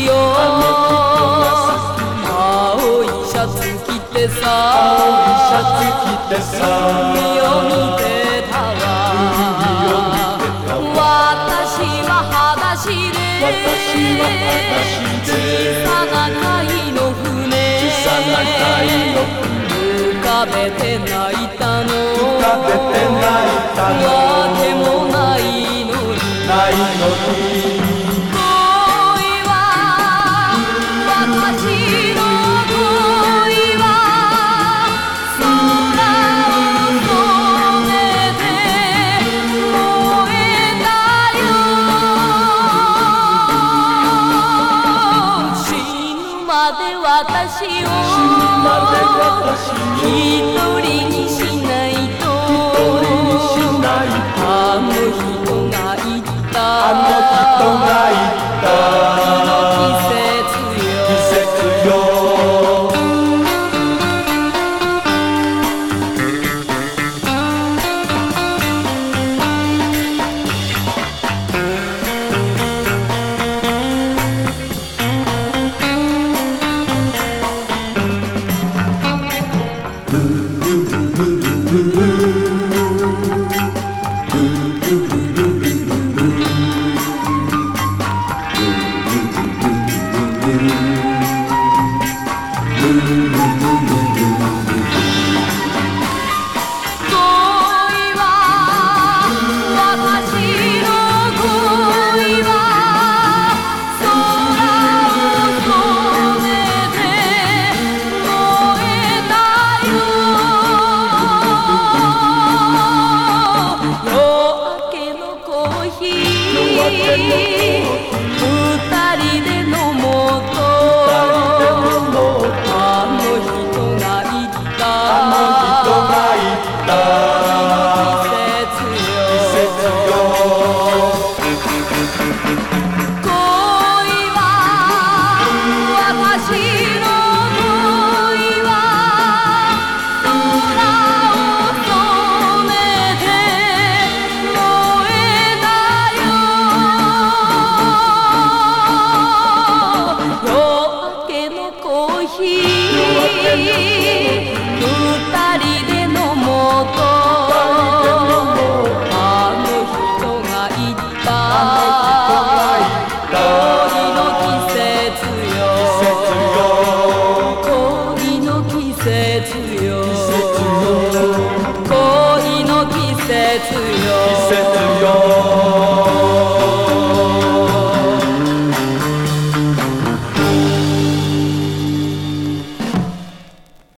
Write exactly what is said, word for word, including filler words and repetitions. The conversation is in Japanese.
きよ。青いシャツ着てさ、海を見てたわ。私は裸足で小さな貝の船浮かべて泣いたの。わけもないのに。恋は私の恋は空を染めて燃えたよ。死ぬまで私を一人にしないと。あの人が言った、 あの人が言った季節よ。二人で飲もうとあの人が言った季節よ。恋は私の恋は空を染めて燃えたよ。夜明けのコーヒー二人で飲もうとあの人が言った恋の季節よ。恋の季節よ。恋の季節よ。